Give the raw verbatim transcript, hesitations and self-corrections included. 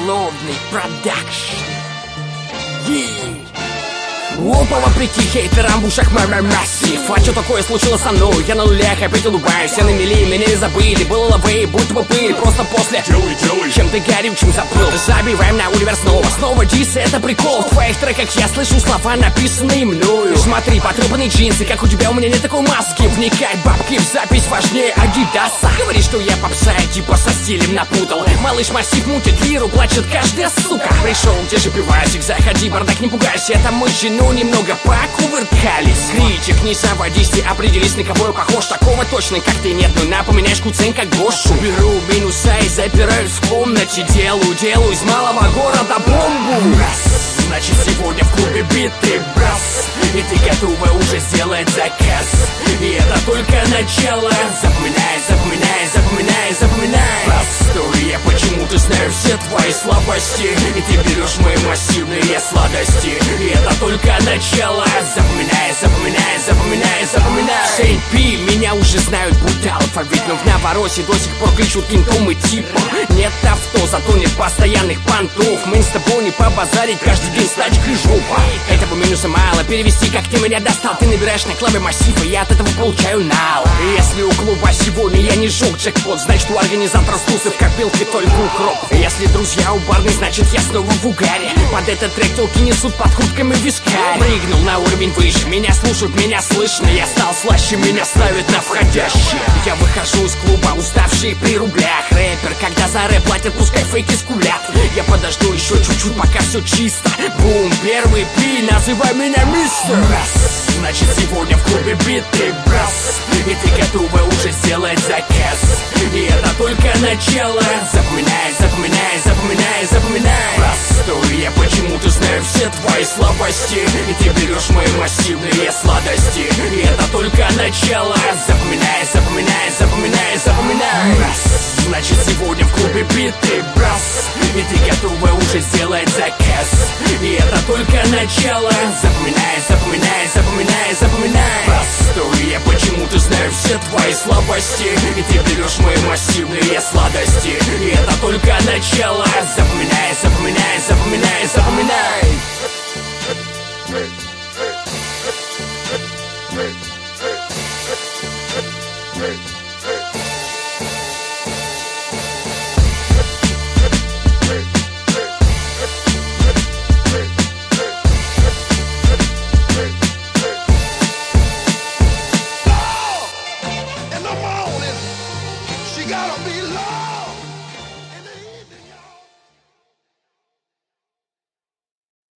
Холодный продакшн. Опа, вопреки хейтерам в ушах мэр массив. А что такое случилось со мной? Я на нулях, опять улыбаюсь. Я на мели, меня не забыли. Было лавей, будто бы пыль. Просто после делай, делай. Чем-то горючим заплыл. Забиваем на универ снова. Снова дисы, это прикол. В твоих треках я слышу слова, написанные мною. Смотри, потрепанные джинсы, как у тебя, у меня нет такой маски. Вникай, бабки, в запись важнее Адидаса. Говорит, что я попса, типа со стилем напутал. Малыш массив мутит лиру, плачет каждая сука. Пришел, где же пивасик, заходи, бардак, не пугайся. Это мы с женой немного покувыркались. Критик, не заводись, ты определись, на кого я похож. Такого точно, как ты, нет, но напоминаешь куцень, как Гошу. Беру минуса и запираюсь в комнате. Делаю, делаю из малого города бомбу. Раз, значит сегодня в клубе биты брас. И ты готова уже сделать заказ. И это только начало. Запоминай, запоминай, запоминай, запоминай. Простой, я почему-то знаю все твои слабости. И ты берешь мои массивные сладости. И это только начало. Запоминай, запоминай, запоминай, запоминай. Сейнт Пи, меня уже знают, будь алфавит. Но в навороте до сих пор кричут кентом и типа. Нет авто, зато нет постоянных понтов. Мы с тобой не побазарить, каждый день стать крыжопа. Этого минуса мало, перевести, как ты меня достал. Ты набираешь на клаве массива, я от этого получаю нау. Если у клуба сегодня я не жёг джекпот, значит у организатора вкуса в копилке только укроп. Если друзья у барной, значит я снова в угаре. Под этот трек телки несут под куртками вискарь. Прыгнул на уровень выше, меня слушают, меня слышно. Я стал слаще, меня ставят на входящие. Я выхожу из клуба, уставший при рублях. Рэпер, когда за рэп платят, пускай фейки скулят. Я подожду еще чуть-чуть, пока все чисто. Бум, первый пи, называй меня мистер. Раз, значит сегодня в клубе биты брас. И ты готова уже сделать заказ. И это только начало. Запоминай, запоминай, запоминай, запоминай. Простой, я почему-то знаю все твои слабости. И ты берешь мои массивные сладости. И это только начало. Запоминай, запоминай, запоминай, запоминай. Раз, значит сегодня в клубе биты брас. И ты готова уже сделать заказ. И это только начало. Запоминай, запоминай, запоминай, запоминай. Простой, я почему-то знаю все твои слабости. И ты берешь мои массивные сладости. И это только начало. Запоминай, запоминай, запоминай, запоминай. Gotta be love.